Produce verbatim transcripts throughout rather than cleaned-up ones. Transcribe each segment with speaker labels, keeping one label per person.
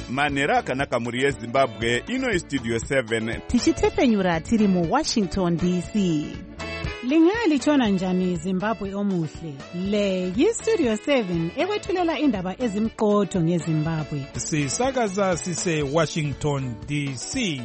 Speaker 1: manhero akanaka muri yezimbabwe. Ino istudio seven
Speaker 2: tichitefenyura tiri muWashington D C.
Speaker 3: Lingalitshona njani Zimbabwe omuhle? Le yistudio seven ekwethulela indaba ezimqotho ngeZimbabwe.
Speaker 4: Sisakaza sise Washington D C.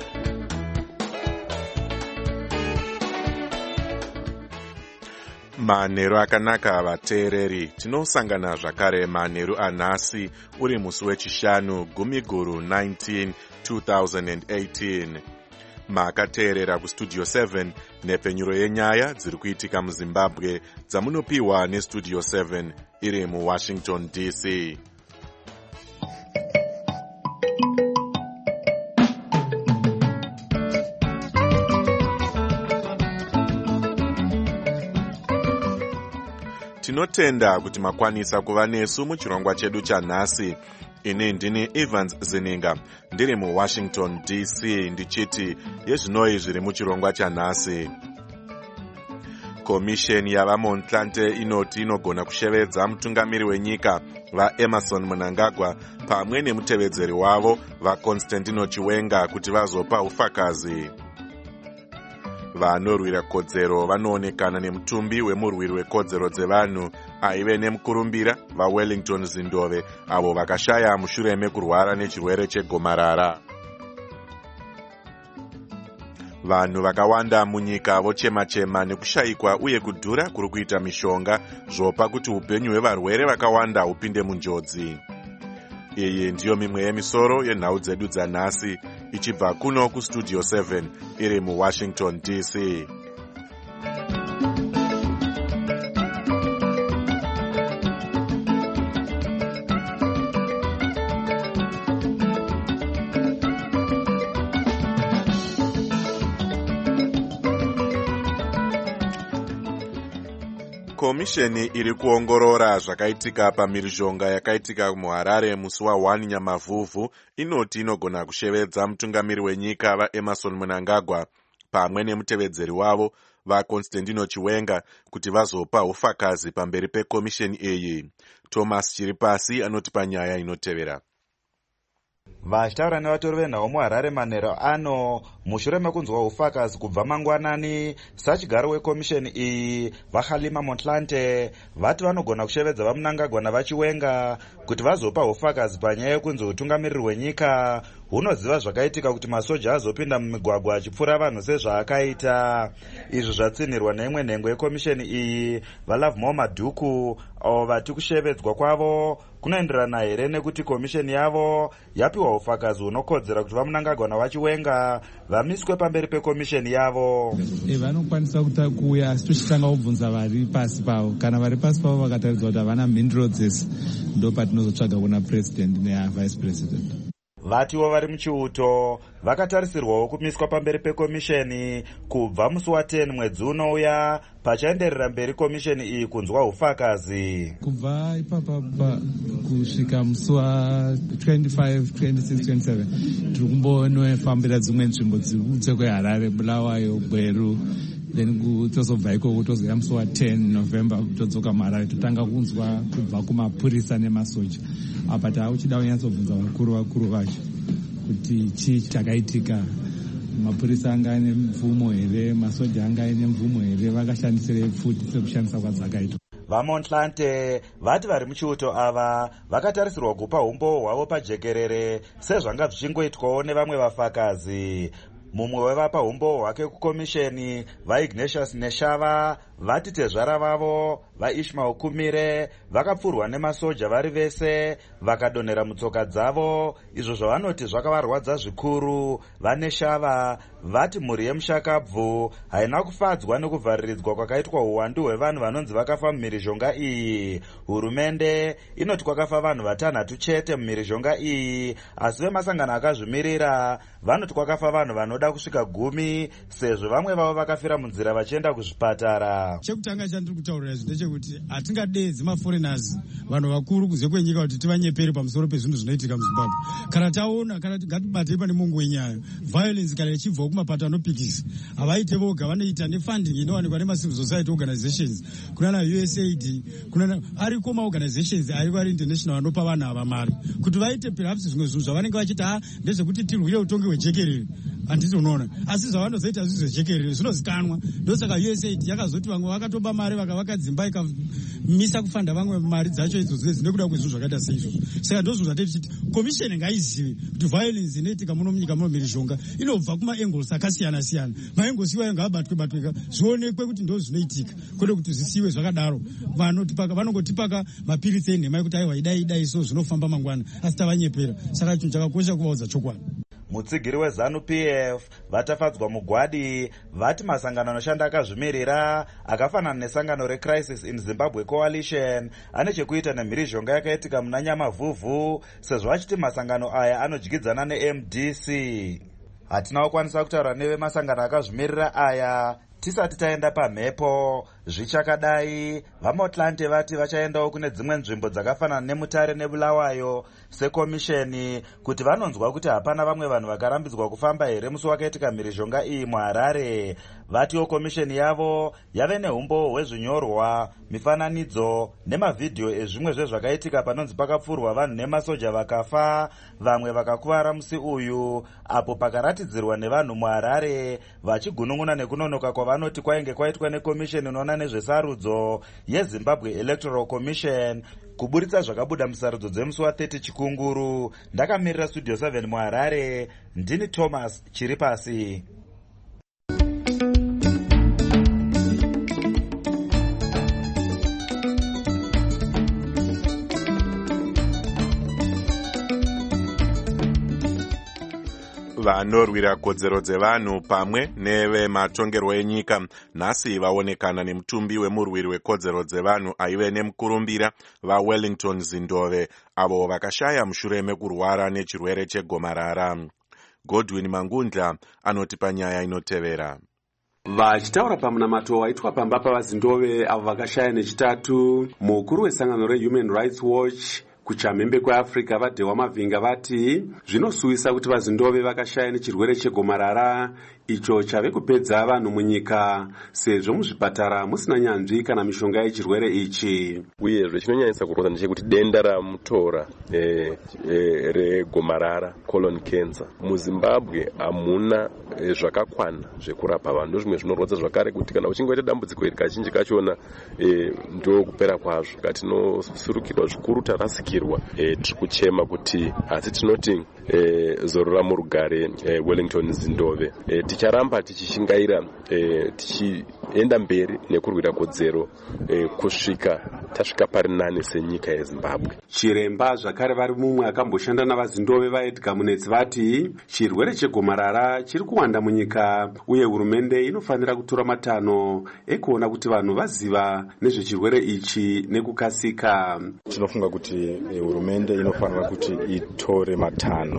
Speaker 5: Manhero akanaka vateereri, tinosangana zvakare manhero anhasi uri musi wechishanu gumi guru nineteen two thousand eighteen. Makateerera kustudio seven nepfenyuro yenyaya dziri kuitika muZimbabwe dzamunopiwa nestudio seven iri muWashington D C. Tinotenda kuti makwanisa kuva nesu muchirongwa chedu chanhasi. Ini ndini Evans Zininga, ndiri muWashington D C, ndichiti yezvinoi zviri muchirongwa chanhasi. Komisheni yavaMontlante inoti inogona kushevedza mutungamiri wenyika vaEmerson Mnangagwa pamwe nemutevedzeri wavo vaConstantino Chiwenga kuti vazopa ufakazi. Vanorwira kodzero vanoonekana nemutumbi wemurwiri wekodzero dzevanhu aive nemukurumbira vaWellington Zindove avo vakashaya mushure mekurwara nechirwere chegomarara. Vanhu vakawanda munyika vochema-chema nekushayikwa uye kudhura kuri kuita mishonga zvopa kuti upenyu hwevarwere vakawanda hupinde munjodzi. Iyi ndiyo mimwe yemisoro yenhau dzedu dzanhasi ichibva kuno kustudio seven iri muWashington D C. Komisheni iri kuongorora zvakaitika pamhirizhonga yakaitika muHarare musi wa1 Nyamavhuvhu inoti inogona kushevedza mutungamiri wenyika vaEmerson Mnangagwa pamwe nemutevedzeri wavo vaConstantino Chiwenga kuti vazopa ufakazi pamberi pekomisheni iyi. Thomas Chiripasi anotipa nyaya inotevera.
Speaker 6: Vachitaura nevatori venhau muHarare manhero ano mushure mekunzwa ufakazi kubva mangwanani, sachigaro wekomisheni iyi vaKhalima Motlanthe vati vanogona kushevedza vaMnangagwa navaChiwenga kuti vazopa ufakazi panyaya yekunzi utungamiriri hwenyika hunoziva zvakaitika kuti masoja azopinda mumigwagwa achipfura vanhu sezvaakaita. Izvi zvatsinirwa neimwe nhengo yekomisheni iyi vaLove More Madhuku avo vati kushevedzwa kwavo kunoenderana here nekuti komisheni yavo yapiwa ufakazi hunokodzera kuti vaMnangagwa navaChiwenga vamiswe pamberi pekomisheni yavo.
Speaker 7: E, vanokwanisa kuuya asi tochitanga kubvunza vari pasi pavo. Kana vari pasi pavo vakataridza kuti havana mhinduro dzese, ndo patinozotsvaga kuna president nevice president.
Speaker 6: Vatiwo vari muchiuto vakatarisirwawo kumiswa pamberi pekomisheni kubva musi wa ten mwedzi unouya pachaenderera mberi komisheni iyi kunzwa ufakazi.
Speaker 7: Kubva ipapa kusvika musi wa twenty-five, twenty-six, twenty-seven tiri kumbonofambira dzimwe nzvimbo dziri kweHarare, Bulawayo, Gweru, then tozobva ikoko tozoya musi wa ten November todzoka muHarare totanga kunzwa kubva kumapurisa nemasoja. Apa tauchida kunyatsobvunza vakuru vakuru vacho kuti chii chakaitika, mapurisa anga ane mvumo here, masoja anga ane mvumo here, vakashandisire futi sekushandisa kwadzakaita.
Speaker 6: VaMontlanthe vati vari muchiuto ava vakatarisirwa kupa umbowo hwavo pajekerere sezvanga zvichingoitwawo nevamwe vafakazi. Mumwe wevapa umbowo hwake kukomisheni vaIgnatius Neshava vati tezvara vavo vaIshmael Kumire vakapfurwa nemasoja vari vese vakadonhera mutsoka dzavo, izvo zvavanoti zvakavarwadza zvikuru. VaNeshava vati mhuri yemushakabvu haina kufadzwa nekuvhariridzwa kwakaitwa uwandu hwevanhu vanonzi vakafa mumhirizhonga iyi. Hurumende inoti kwakafa vanhu vatanhatu chete mumhirizhonga iyi, asi vemasangano akazvimirira vanoti kwakafa vanhu vanoda kusvika gumi sezvo vamwe vavo vakafira munzira vachienda kuzvipatara. nyika.
Speaker 8: Chekutanga chandiri kutaurira izvi ndechekuti hatingadedzi maforeigners vanhu vakuru kunze kwenyika kuti tivanyepere pamusoro pezvinhu zvinoitika muZimbabwe. Kana taona kana ngatibatei pane mungu wenyaya, violence kana ichibva kumapato anopikisa havaite voga, vanoita nefunding inowanikwa nemacivil society organizations, kunana U S A I D, kunana ariko maorganizations ariko ari international anopa vanhu ava mari kuti vaite perhaps zvimwe zvinhu zvavanenge vachiti ha ndezvekuti tirwire utongi hwejekerere. Handiti unoona, asi zvavanozoita zvizvejekerere zvinozikanwa. Ndosaka U S A I D yakazoti vamwe vakatoba mari vakavaka dzimba ikamisa kufanda vamwe mari dzacho idzodzo dzinokuda kwezvinhu zvakaita seizvozvo. Saka ndozvinhu zvatei tichiti komisheni ngaizive kuti violence inoitika muno munyika muno mhirizhonga inobva kuma-angles akasiyana siyana. Ma-angles iwayo ngaabatwe batweka zvionekwe kuti ndo zvinoitika, kwete kuti zvisiwe zvakadaro. Vanotipaka vanongotipaka mapiritsi enhema ekuti aiwa idai idai so zvinofamba mangwana, asi tavanyepera. Saka chinhu chakakosha kuvaudza chokwadi.
Speaker 6: Mutsigiri weZanu P F vatafadzwa mugwadi vati masangano anoshanda akazvimirira akafanana nesangano reCrisis in Zimbabwe Coalition ane chekuita nemhirizhonga yakaitika muna Nyamavhuvhu, sezvo achiti masangano aya anodyidzana neM D C. Hatina kukwanisa kutaura nevemasangano akazvimirira aya tisati taenda pamhepo. Zvichakadai, vaMotlante vati vachaendawo kune dzimwe nzvimbo dzakafanana neMutare neBulawayo sekomisheni kuti vanonzwa kuti hapana vamwe vanhu vakarambidzwa kufamba here musi wakaitika mhirizhonga iyi muHarare. Vatiwo komisheni yavo yave neumbo hwezvinyorwa, mifananidzo nemavhidhiyo ezvimwe zvezvakaitika panonzi pakapfurwa vanhu nemasoja vakafa, vamwe vakakuvara musi uyu, apo pakaratidzirwa nevanhu muHarare vachigunun'una nekunonoka kwavanoti kwainge kwaitwa nekomisheni inoona nezvesarudzo yeZimbabwe Electoral Commission kuburitsa zvakabuda musarudzo dzemusi wa-thirty Chikunguru. Ndakamirira Studio seven muHarare, ndini Thomas Chiripasi.
Speaker 5: Vanorwira kodzero dzevanhu pamwe nevematongerwo enyika nhasi vaonekana nemutumbi wemurwiri wekodzero dzevanhu aive nemukurumbira vaWellington Zindove avo vakashaya mushure mekurwara nechirwere chegomarara. Godwin Mangundla anoti panyaya inotevera.
Speaker 9: Vachitaura pamunamato waitwa pamba pavaZindove avo vakashaya nechitatu, mukuru wesangano reHuman Rights Watch kuchamhembe kweAfrica vaDhewa Mavhinga vati zvinosuwisa kuti vaZindove vakashaya nechirwere chegomarara icho chave kupedza vanhu munyika, sezvo muzvipatara musina nyanzvi kana mishonga yechirwere ichi.
Speaker 10: Uyezve chinonyanyisa kurwadza ndechekuti denda ramutora e, e, regomarara colon cancer muZimbabwe hamuna e, zvakakwana zvekurapa vanhu. Zvimwe zvinorwadza zvakare kuti kana uchinge waita dambudziko iri kazhinji kachona e, ndo kupera kwazvo. Katinosurukirwa zvikuru, tarasikirwa, e, tiri kuchema kuti asi tinoti e, zorora murugare e, Wellington Zindove. E, ticharamba tichishingaira e, tichienda mberi nekurwira kodzero e, kusvika tasvika pari nane senyika yeZimbabwe.
Speaker 9: Chiremba zvakare vari mumwe akamboshanda navaZindove vaEdgar Munetsi vati chirwere chegomarara chiri kuwanda munyika uye hurumende inofanira kutora matanho ekuona kuti vanhu vaziva nezvechirwere ichi nekukasika.
Speaker 11: Tinofunga kuti hurumende inofanira kuti itore matanho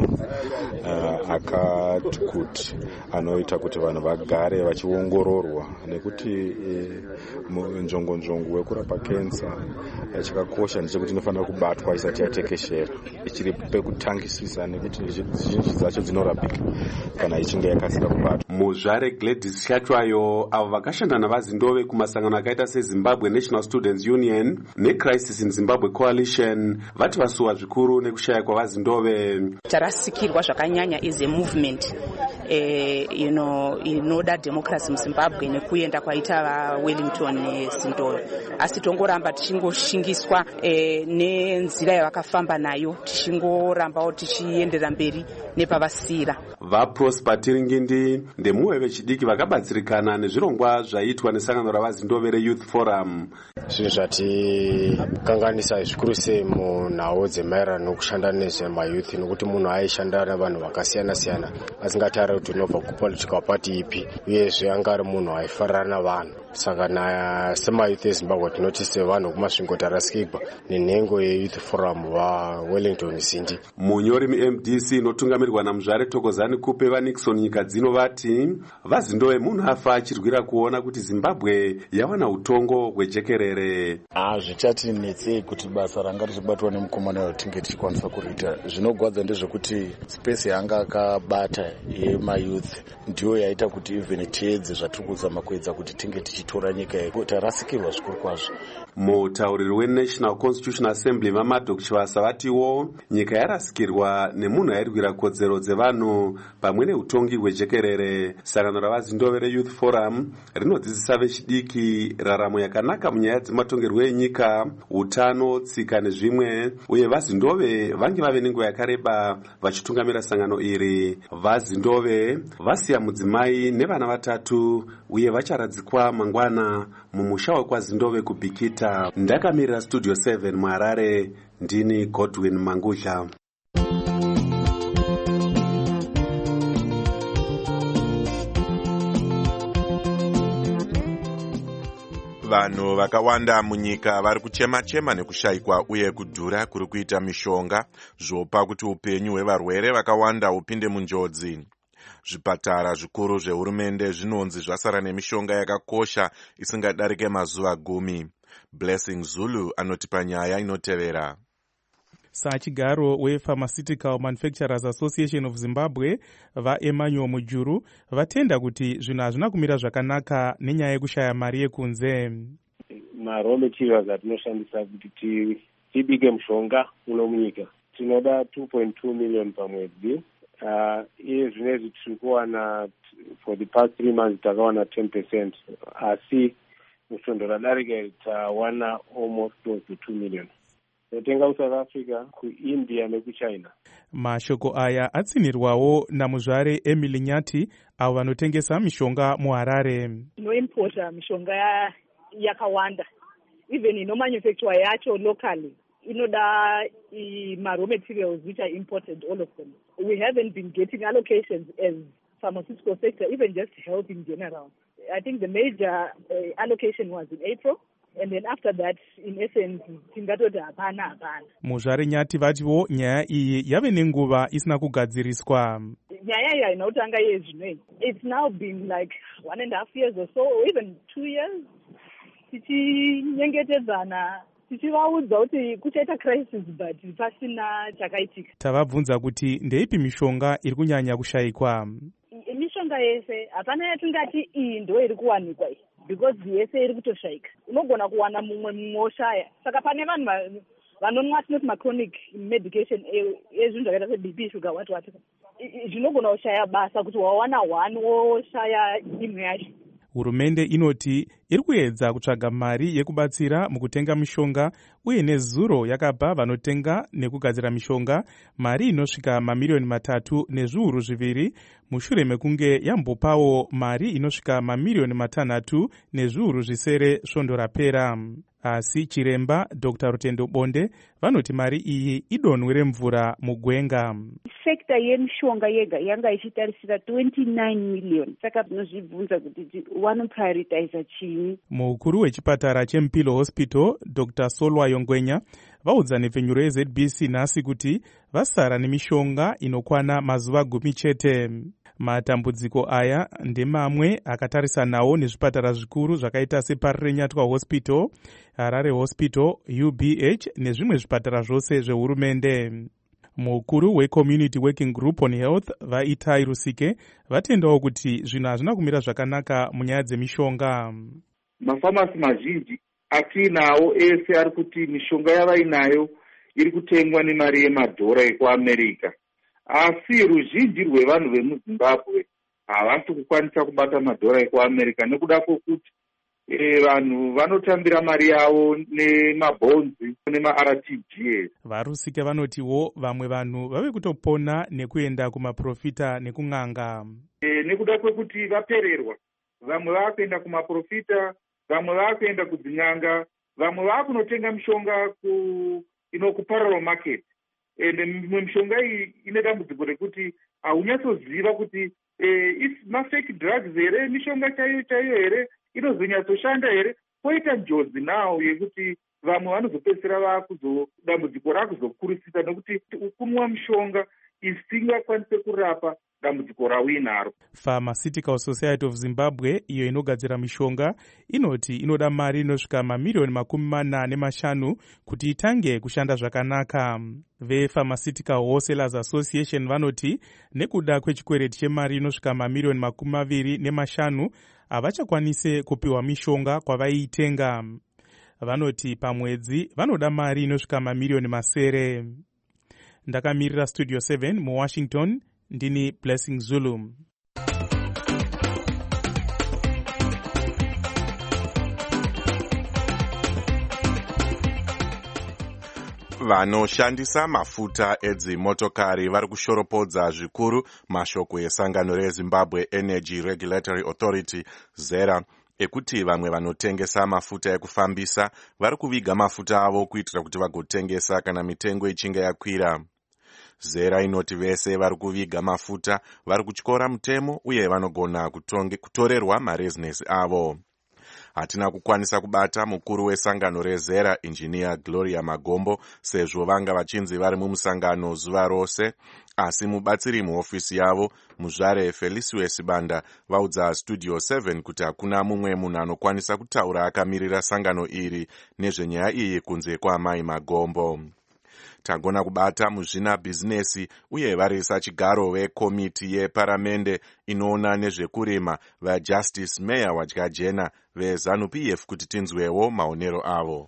Speaker 11: uh, akati kuti anoita kuti vanhu vagare vachiongororwa, nekuti eh, njongo njongo wekurapa kensa chakakosha ndechekuti inofanira kubatwa isati yatekeshera, ichiri pekutangisisa, nekuti zhinji dzacho dzinorapika kana ichinge yakasira kubatwa.
Speaker 9: Muzvare Gladys Shatwayo avo vakashanda navaZindove kumasangano akaita seZimbabwe National Students Union neCrisis in Zimbabwe Coalition vati vasuwa zvikuru nekushaya kwavaZindove.
Speaker 12: Tarasikirwa zvakanyanya is a movement eh, you know, inoda democracy muZimbabwe nekuenda kwaita vaWellington neZindove, asi tongoramba tichingoshingiswa eh, nenzira yavakafamba nayo, tichingorambawo tichienderera mberi nepavasira.
Speaker 9: VaProsper Tiringindi ndemumwe vechidiki vakabatsirikana nezvirongwa zvaitwa nesangano ravaZindove reYouth Forum.
Speaker 13: Zvinhu zvatikanganisa zvikuru sei munhau dzemaererano nokushanda nezvemayouth, nokuti munhu aishanda navanhu vakasiyana siyana asingatauri kuti unobva kupolitical party ipi, uyezve anga ari munhu aifarana navanhu. Saka na semayouth eZimbabwe tinoti sevanhu kumasvingo tarasikirwa nenhengo yeYouth Forum vaWellington Zindi.
Speaker 9: Munyori muM D C inotungamira vatungamirirwa namuzvare Thokozani Kupe vaNixon nyika dzino vati vazindove munhu afa achirwira kuona kuti Zimbabwe yawana utongo hwejekerere.
Speaker 14: Hazvichatinetsei kuti basa ranga richibatwa nemukomana watinge tichikwanisa kuriita. Zvinogwadza ndezvekuti space yanga akabata yemayouth ndiyo yaita kuti even tiedze zvatiri kuzama kuedza kuti tinge tichitora nyika yedu. Tarasikirwa zvikuru kwazvo.
Speaker 9: Mutauriri weNational Constitutional Assembly vaMadok Chivasa vatiwo nyika yarasikirwa nemunhu airwira kodzero dzevanhu pamwe neutongi hwejekerere. Sangano ravazindove reYouth Forum rinodzidzisa vechidiki raramo yakanaka munyaya dzematongerwo enyika, utano, tsika nezvimwe, uye vazindove vange vave nenguva yakareba vachitungamira sangano iri. Vazindove vasiya mudzimai nevana vatatu uye vacharadzikwa mangwana mumusha wekwazindove kubhikita. Ndakamirira Studio seven muHarare, ndini Godwin Mangudla.
Speaker 5: Vanhu vakawanda munyika vari kuchema-chema nekushayikwa uye kudhura kuri kuita mishonga zvopa kuti upenyu hwevarwere vakawanda upinde munjodzi. Zvipatara zvikuru zvehurumende zvinonzi zvasara nemishonga yakakosha isingadarike mazuva gumi. Blessing Zulu anotipa nyaya inotevera.
Speaker 4: Sachigaro wePharmaceutical Manufacturers Association of Zimbabwe vaEmmanuel Mujuru vatenda kuti zvinhu hazvina kumira zvakanaka nenyaya yekushaya mari yekunze.
Speaker 15: Maraw materials atinoshandisa kuti tibike mushonga uno munyika tinoda two point two million pamwedzi. Uh, iye zvinezvi tiri kuwana for the past three months takawana ten percent, asi mushondo radarika tawana almost close to two million. Totenga kuSouth Africa, kuIndia nekuChina.
Speaker 4: Mashoko aya atsinirwawo namuzvare Emily Nyati avo vanotengesa mishonga muHarare.
Speaker 16: Inoimporta mishonga yakawanda, even inomanufacture yacho locally. Inoda ma-raw materials which are imported, all of them. We haven't been getting allocations as pharmaceutical sector, even just health in general. I think the major uh, allocation was in April. And then after that, in essence, tingatoti hapana hapana.
Speaker 4: Muzvare Nyati vatiwo nyaya iyi yave nenguva isina kugadziriswa.
Speaker 16: Nyaya iyi inotanga yezvinoi. It's now been like one and a half years or so, or even two years. Tichinyengetedzana, tichivaudza kuti kuchaita crisis but pasina chakaitika.
Speaker 4: Tavabvunza kuti ndeipi mishonga iri kunyanya kushayikwa.
Speaker 16: Mishonga yese hapana yatingati iyi ndo iri kuwanikwa iyi. Because yese iri kutoshayika. Unogona kuwana mumwe mmoshaya. Saka pane vanhu vanonwa tinoti machronic medication ezvinhu zvakaita seB P, sugar, what what. Zvinogona kushaya basa kuti wawana one woshaya imwe yacho.
Speaker 4: Hurumende inoti iri kuedza kutsvaga mari yekubatsira mukutenga mishonga uye nezuro yakapa vanotenga nekugadzira mishonga mari inosvika mamiliyoni matatu nezviuru zviviri mushure mekunge yambopawo mari inosvika mamiliyoni matanhatu nezviuru zvisere svondo rapera. Asi chiremba Doctor Rutendo Bonde vanoti mari iyi idonhwe remvura mugwenga.
Speaker 17: Sekta yemishonga yega yanga ichitarisira twenty-nine million. Saka tinozvibvunza kuti wanoprioritize chini.
Speaker 4: Mukuru wechipatara cheMpilo Hospital Doctor Solwa Yongwenya vaudza nepfenyuro yeZ B C nhasi kuti vasara nemishonga inokwana mazuva gumi chete. Matambudziko aya ndemamwe akatarisanawo nezvipatara zvikuru zvakaita seParirenyatwa Hospital, Harare Hospital, U B H nezvimwe zvipatara zvose zvehurumende. Mukuru weCommunity Working Group on Health vaItai Rusike vatendawo kuti zvinhu hazvina kumira zvakanaka munyaya dzemishonga.
Speaker 18: Mafamasi mazhinji atinawo ese ari kuti mishonga yavainayo iri kutengwa nemari yemadhora ekuAmerica. Asi ruzhinji rwevanhu vemuZimbabwe havasi kukwanisa kubata madhora ekuAmerica nekuda kwokuti e, vanhu vanotambira mari yavo nemabhonzi nemaR T G S.
Speaker 4: Varusike vanotiwo vamwe vanhu vave kutopona nekuenda kumaprofita nekung'anga.
Speaker 18: E, nekuda kwekuti vapererwa, vamwe vakuenda kumaprofita, vamwe vakuenda kudzin'anga, vamwe vakunotenga mishonga ku ino kuparallel market. Ende mimwe mishonga iyi ine dambudziko rekuti haunyatsoziva kuti eh, mafake drugs here, mishonga chaiyo chaiyo here, inozonyatsoshanda here. Poita njodzi nawo yekuti vamwe vanozopedzisira vakuzo dambudziko rakuzokurisisa nekuti kunwa mishonga isingakwanise kurapa dambudziko rawinaro.
Speaker 4: Pharmaceutical Society of Zimbabwe, iyo inogadzira mishonga, inoti inoda mari inosvika mamiliyoni makumi mana nemashanu kuti itange kushanda zvakanaka. VePharmaceutical Wholesalers Association vanoti nekuda kwechikwereti chemari inosvika mamiliyoni makumi maviri nemashanu havachakwanise kupiwa mishonga kwavaiitenga. Vanoti pamwedzi vanoda mari inosvika mamiliyoni masere. Ndakamirira Studio seven muWashington, ndini Blessing Zulu.
Speaker 5: Vanoshandisa mafuta edzimotokari vari kushoropodza zvikuru mashoko esangano reZimbabwe Energy Regulatory Authority ZERA ekuti vamwe vanotengesa mafuta ekufambisa vari kuviga mafuta avo kuitira kuti vagotengesa kana mitengo ichinge yakwira. ZERA inoti vese vari kuviga mafuta vari kutyora mutemo uye vanogona kutorerwa marezinesi avo. Hatina kukwanisa kubata mukuru wesangano reZERA Engineer Gloria Magombo sezvo vanga vachinzi vari mumusangano zuva rose, asi mubatsiri muofisi yavo muzvare Felicius Banda vaudza Studio seven kuti hakuna mumwe munhu anokwanisa kutaura akamirira sangano iri nezvenyaya iyi kunze kwaamai Magombo. Tagona kubata muzvina bhizinesi uye varisa chigaro vekomiti yeparamende inoona nezvekurima vaJustice Meya Wadyajena veZANU-P F kuti tinzwewo maonero avo.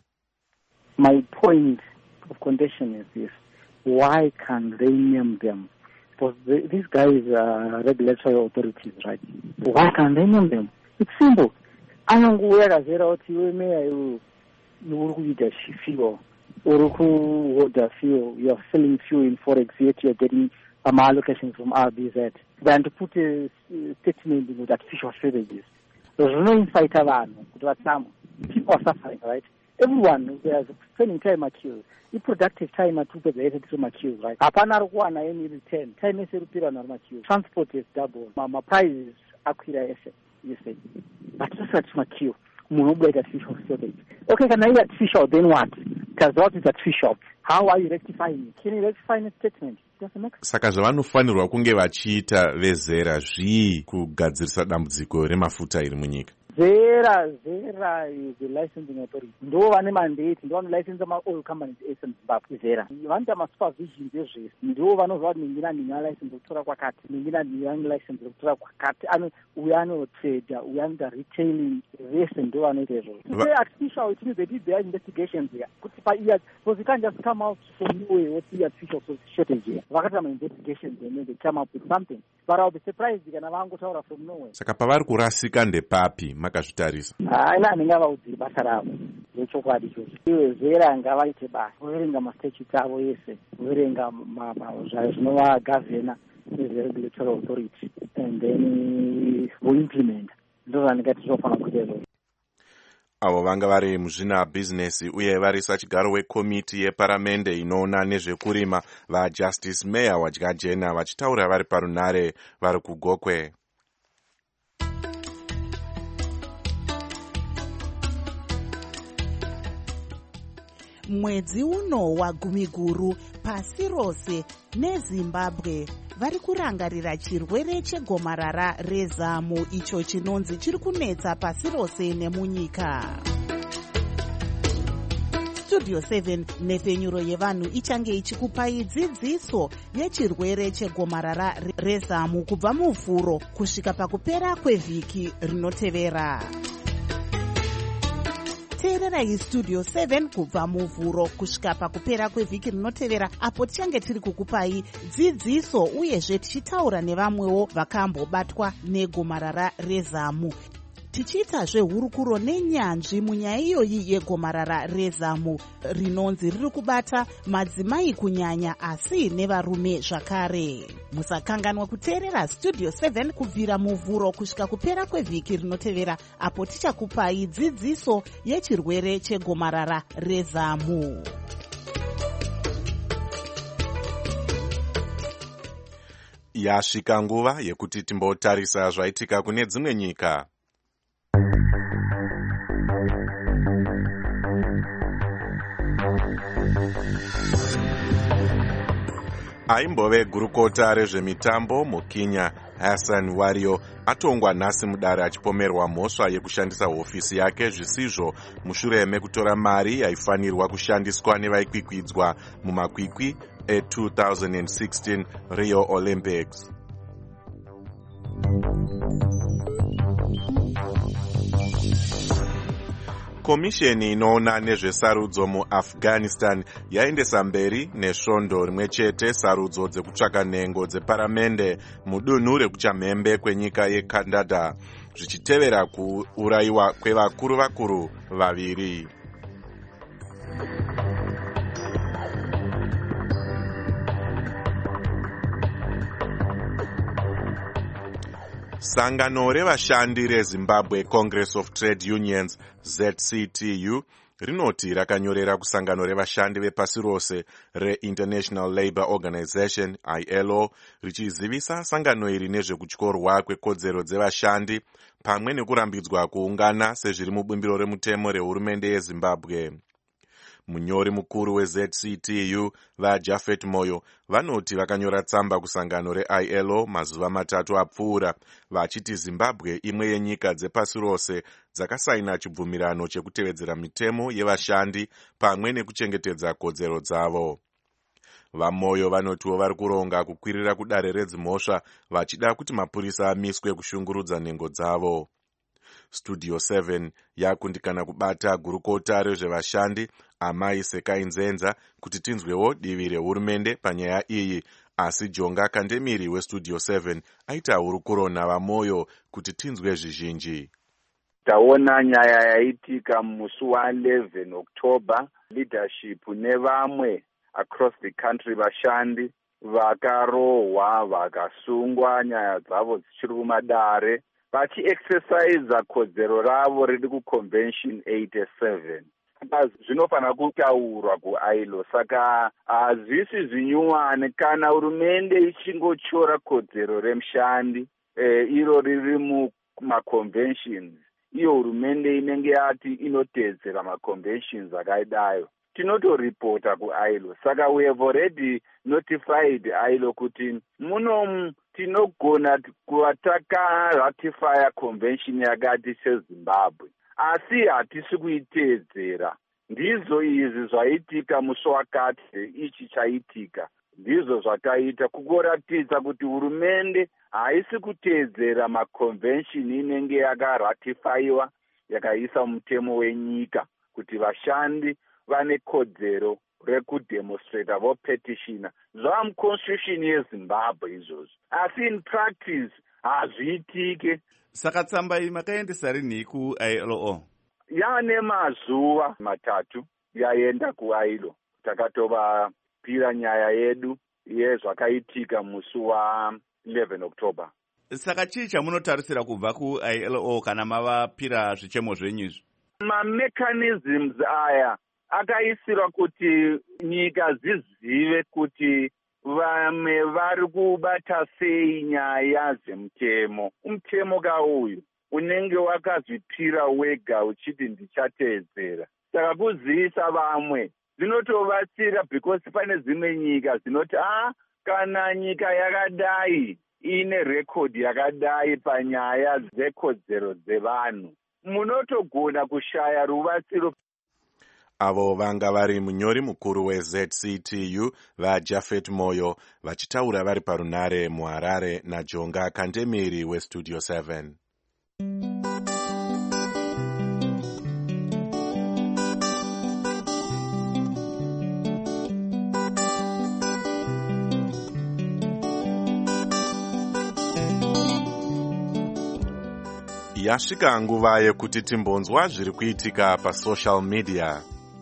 Speaker 19: My point of contention is this: why can't they name them? Because the, these guys are regulatory authorities, right? Why can't they name them? It's simple. Anonguya kazera kuti iwe meya iwe uri kuita fuel, uri kuhoda fuel, you are selling fuel in forex, yet you are getting um, allocations from R B Z. Then to put a statement with artificial strategies. There's no insight around it. People are suffering, right? Everyone is spending time at queue. The productive time at two people to queue, right? Apana one any return. Time is repeated on my queue. Transport is double. My prices acquire asset, you say. But just such my queue. Monopoly artificial strategy. Okay, can I artificial? Then what? Because what is artificial? How are you rectifying it? Can you rectify a statement?
Speaker 5: Saka zvavanofanirwa kunge vachiita vezera zvii kugadzirisa dambudziko remafuta iri munyika?
Speaker 19: ZERA, ZERA is the licensing authority. Ndo vane mandate, ndo vano license ma oil companies ese muZimbabwe. ZERA vanoita masupervision zvezvese, ndo vanozva kuti ningina ndina license kutora kwakati, ningina ndina license kutora kwakati, ano uya anotrader, uya anoita retailing, vese ndo vanoita izvozvo. To say artificial, it means they did their investigations here. Kuti pa years, because you can't just come out from nowhere with the artificial shortage here. Vakati ma investigations and then they come up with something. But I'll be surprised kana vangotaura from nowhere.
Speaker 5: Saka pavari kurasika ndepapi makazvitarisa?
Speaker 19: Haina ndingavaudzi basa ravo rechokwadi ichocho. Iwe ZERA ngavaite basa, kuverenga mastatutes avo yese, kuverenga zvinovagavhena nezveregulatory authority, and then voimplement. Ndo zvandingati zvofanira kuita izvozvo.
Speaker 5: Avo vanga vari muzvina bhizinesi uye varisa chigaro wekomiti yeparamende inoona nezvekurima vaJustice Meya Wadyajena vachitaura vari parunare vari kuGokwe.
Speaker 2: Mwedzi uno wagumiguru pasi rose neZimbabwe vari kurangarira chirwere chegomarara rezamu icho chinonzi chiri kunetsa pasi rose nemunyika. Studio seven nepfenyuro yevanhu ichange ichikupai dzidziso yechirwere chegomarara rezamu kubva muvhuro kusvika pakupera kwevhiki rinotevera. Teererai Studio seven kubva muvhuro kusvika pakupera kwevhiki rinotevera, apo tichange tiri kukupai dzidziso uyezve tichitaura nevamwewo vakambobatwa negomarara rezamu. Tichiitazve hurukuro nenyanzvi munyaya iyoyi yegomarara rezamu rinonzi riri kubata madzimai kunyanya asi nevarume zvakare. Musakanganwa kuteerera Studio seven kubvira muvhuro kusvika kupera kwevhiki rinotevera, apo tichakupai dzidziso yechirwere chegomarara rezamu.
Speaker 5: Yasvika nguva yekuti timbotarisa zvaitika kune dzimwe nyika. Aimbove gurukota rezvemitambo muKenya Hassan Wario atongwa nhasi mudare achipomerwa mhosva yekushandisa hofisi yake zvisizvo mushure mekutora mari yaifanirwa kushandiswa nevaikwikwidza mumakwikwi e-two thousand sixteen Rio Olympics. Komisheni inoona nezvesarudzo muAfghanistan yaendesa mberi nesvondo rimwe chete sarudzo dzekutsvaka nhengo dzeparamende mudunhu rekuchamhembe kwenyika yeKandahar zvichitevera kuurayiwa kwevakuru vakuru vaviri. Sangano revashandi reZimbabwe Congress of Trade Unions Z C T U rinoti rakanyorera kusangano revashandi vepasi rose reInternational Labour Organization I L O richizivisa sangano iri nezvekutyorwa kwekodzero dzevashandi pamwe nekurambidzwa kuungana sezviri mubumbiro remutemo rehurumende yeZimbabwe. Munyori mukuru weZ C T U vaJafet Moyo vanoti vakanyora tsamba kusangano reI L O mazuva matatu apfuura vachiti Zimbabwe imwe yenyika dzepasi rose dzakasaina chibvumirano chekutevedzera mitemo yevashandi pamwe nekuchengetedza kodzero dzavo. VaMoyo vanotiwo vari kuronga kukwirira kudare redzimhosva vachida kuti mapurisa amiswe kushungurudza nhengo dzavo. Studio seven yakundikana kubata gurukota rezvevashandi Amai Sekai Nzenza kuti tinzwewo divi rehurumende panyaya iyi, asi Jonga Kandemiri weStudio seven aitauro kurona vaMoyo kuti tinzwe zvizhinji.
Speaker 20: Taona nyaya yaitika musi wa eleven October, leadership nevamwe across the country vashandi vakarohwa vakasungwa nyaya dzavo dzichiri kumadare vachiexercise kodzero ravo riri kuconvention eighty-seven. Zvinofanira kutaurwa kuI L O, saka hazvisi zvinyuwane kana hurumende ichingochora kodzero remushandi e, iro riri mumaconventions, iyo hurumende inenge yati inotedzera maconventions akaidayo tinotoripota kuI L O. Saka we have already notified I L O kuti muno tinogona kuva takaratifya convention yakati seZimbabwe, asi hatisi kuitedzera. Ndizvo izvi zvaitika musi wakati ichi chaitika, ndizvo zvataita kugoratidza kuti hurumende haisi kutedzera maconvention inenge yakaratifyiwa yakaisa mutemo wenyika kuti vashandi vane kodzero rekudemonstrata vopetitiona zvava muconstitution yeZimbabwe izvozvo, asi in practice hazviitike.
Speaker 1: Saka tsamba iyi makaendesa rini kuI L O?
Speaker 20: Yaane mazuva matatu yaenda kuI L O. Takatovapira nyaya yedu yezvakaitika musi wa eleven October.
Speaker 1: Saka chii chamunotarisira kubva kuI L O kana mavapira zvichemo zvenyu izvi?
Speaker 20: Mamechanisms aya akaisirwa kuti nyika zizive kuti vamwe vari kubata sei nyaya dzemutemo. Umutemo kauyu unenge wakazvipira wega uchiti ndichatedzera. Saka kuzivisa vamwe zvinotovatsira because pane dzimwe nyika dzinoti ah kana nyika yakadai ine record yakadai panyaya dzekodzero dzevanhu munotogona kushaya rubatsiro.
Speaker 5: Avo vanga vari munyori mukuru weZ C T U vaJafet Moyo vachitaura vari parunare muHarare naJonga Kandemiri weStudio seven. Yasvika nguva yekuti timbonzwa zviri kuitika pasocial media.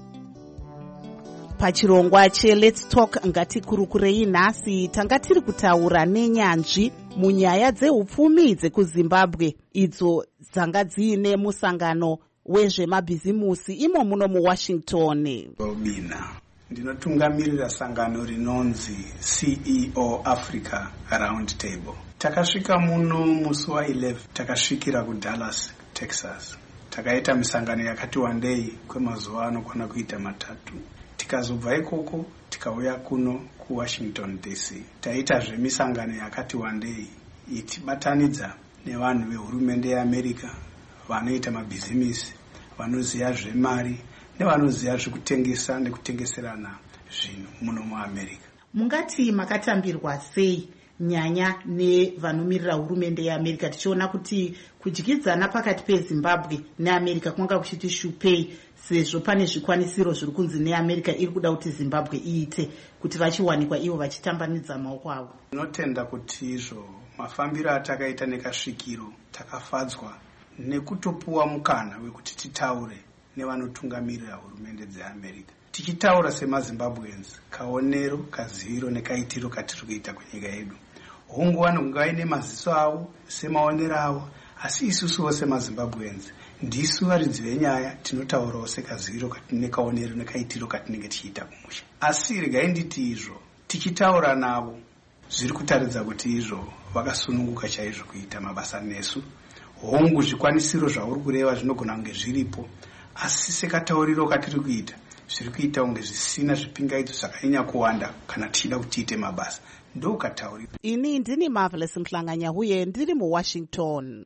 Speaker 2: Pachirongwa cheLet's Talk ngatikurukurei nhasi tanga tiri kutaura nenyanzvi munyaya dzehupfumi dzekuZimbabwe idzo dzanga dziine musangano wezvemabhizimusi imo muno muWashington.
Speaker 21: Bobina ndinotungamirira sangano rinonzi C E O Africa Round Table. Takasvika muno musi wa eleven, takasvikira kuDallas, Texas. Takaita misangano yakati wandei kwemazuva anokwana kuita matatu. Tikazobva ikoko tikauya kuno kuwashington d c taitazve misangano yakati wandei itibatanidza nevanhu vehurumende yeamerica vanoita mabhizimisi, vanoziva zvemari nevanoziva zvekutengesa nekutengeserana zvinhu muno muamerica.
Speaker 2: Mungati makatambirwa sei nyaya nevanomiririra hurumende yeamerica tichiona kuti kudyidzana pakati pezimbabwe neamerica kwanga kuchiti shupei sezvo pane zvikwanisiro zviri kunzi neamerica iri kuda kuti zimbabwe iite kuti vachiwanikwa ivo vachitambanidza maoko avo?
Speaker 21: Tinotenda kuti izvo mafambiro atakaita nekasvikiro takafadzwa nekutopuwa mukana wekuti titaure nevanotungamirira hurumende dzeamerica, tichitaura semazimbabweans kaonero, kaziviro nekaitiro katiri kuita kunyika yedu. Hongu vanongaine maziso avo semaonero avo, asi isusuwo semazimbabweans ndisu varidzi venyaya tinotaurawo sekaziviro nekaonero nekaitiro katinenge tichiita kumusha. Asi regai nditi izvo tichitaura navo zviri kutaridza kuti izvo vakasununguka chaizvo kuita mabasa nesu. Hongu zvikwanisiro zvauri kureva zvinogona kunge zviripo, asi sekatauriro katiri kuita zviri kuita kunge zvisina zvipingaidzo zvakanyanya kuwanda kana tichida kuti tiite mabasa. Ndokatauriro.
Speaker 2: Ini ndini Marvelous Mhlanganya huye ndiri muWashington.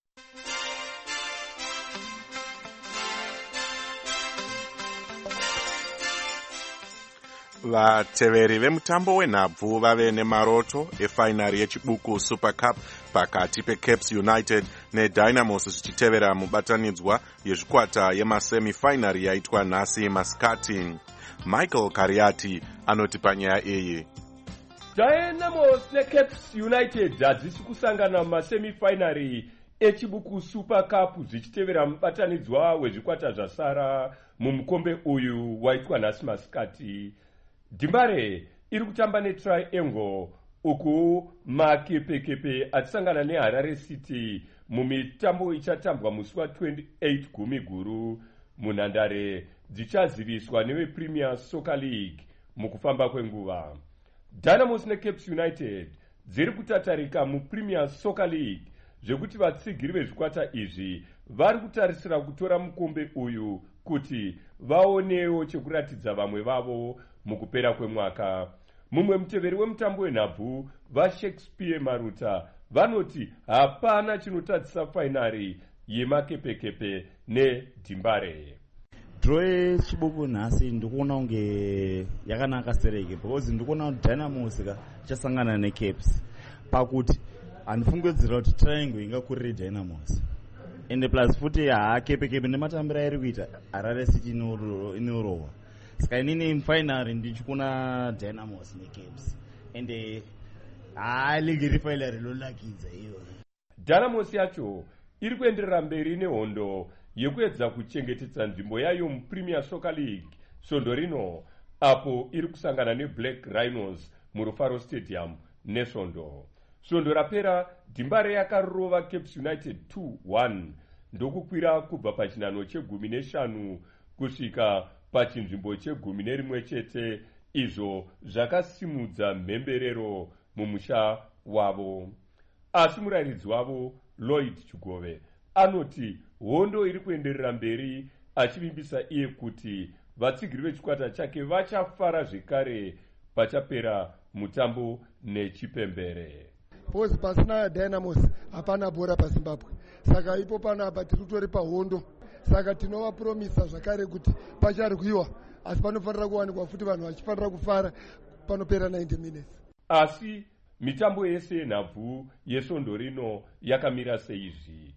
Speaker 5: Vateveri vemutambo wenhabvu vave nemaroto efainari yechibuku Super Cup pakati peCaps United neDynamos zvichitevera mubatanidzwa yezvikwata yemasemifinari yaitwa nhasi Mascati. Michael Kariati anoti panyaya iyi.
Speaker 3: Dynamos neCaps United hadzisi kusangana mumasemifinari echibuku Super Cup zvichitevera mubatanidzwa wezvikwata zvasara mumukombe uyu waitwa nhasi Mascati. Dimbare iri kutamba neTriangle uku makepekepe achisangana neHarare City mumitambo ichatambwa musi wa twenty-eight gumi guru munhandare dzichaziviswa nevePremier Soccer League mukufamba kwenguva. Dynamos neCaps United dziri kutatarika muPremier Soccer League zvekuti vatsigiri vezvikwata izvi vari kutarisira kutora mukombe uyu kuti vaonewo chekuratidza vamwe vavo mukupera kwemwaka. Mumwe muteveri wemutambo wenhabvu vaShakespeare Maruta vanoti hapana chinotadzisa fainari yemakepekepe neDimbare.
Speaker 22: Draw yechibuku nhasi ndikuona kunge yakanaka sereke because ndikuona kuti Dynamos ichasangana neCaps pakuti handifungidzira kuti Triangle ingakurire Dynamos ende plus futi hakepekepe nematambiro airi kuita Harare City inorohwa. Saka inini mufinari ndichikuona Dynamos neCaps ende haligi rifainari lolakidza iyo.
Speaker 3: Dynamos yacho iri kuenderera mberi nehondo yekuedza kuchengetedza nzvimbo yayo muPremier Soccer League svondo rino, apo iri kusangana neBlack Rhinos muRufaro Stadium nesvondo. Svondo rapera Dimbare yakarova Caps United two one ndokukwira kubva pachinhanho chegumi neshanu kusvika pachinzvimbo chegumi nerimwe chete, izvo zvakasimudza mhemberero mumusha wavo. Asi murayiridzi wavo Lloyd Chigove anoti hondo iri kuenderera mberi, achivimbisa iye kuti vatsigiri vechikwata chake vachafara zvekare pachapera mutambo nechipembere.
Speaker 23: Pozi pasina Dynamos hapana bhora paZimbabwe, saka ipo panapa tiri kutori pahondo, saka tinovapromisa zvakare kuti pacharwiwa asi panofanira kuwanikwa futi vanhu vachifanira kufara panopera ninety minutes.
Speaker 3: Asi mitambo yese yenhabvu yesvondo rino yakamira seizvi.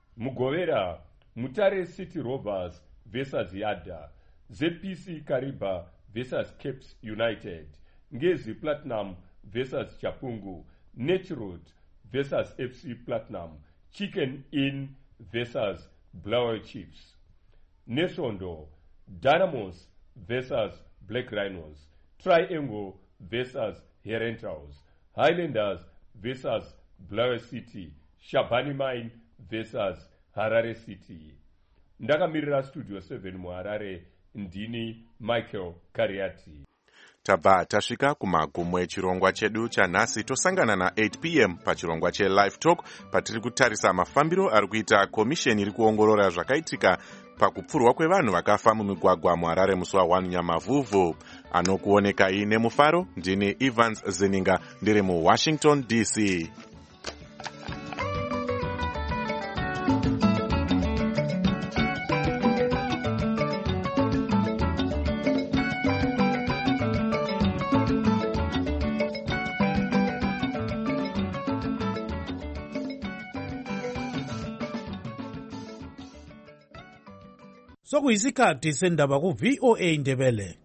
Speaker 3: Mugovera Mutare City Rovers versus Yada, Z P C Kariba versus Caps United, Ngezi Platinum versus Chapungu, Netrod versus F C Platinum, Chicken Inn versus Blower Chiefs. Neshondo, Dynamos versus Black Rhinos, Triangle versus Herentals, Highlanders versus Blower City, Shabani Mine versus Harare City. Ndakamirira Studio seven muHarare, ndini Michael Kariati.
Speaker 5: Tabva tasvika kumagumo echirongwa chedu chanhasi. Tosangana na eight p m pachirongwa che Live Talk patiri kutarisa mafambiro ari kuita komisheni iri kuongorora zvakaitika pakupfurwa kwevanhu vakafa mumigwagwa muharare musi wa first Nyamavhuvhu. Anokuonekai nemufaro, ndini Evans Zeninga ndiri muWashington D C.
Speaker 6: Sokuyisikhathi sendaba ku V O A Ndebele.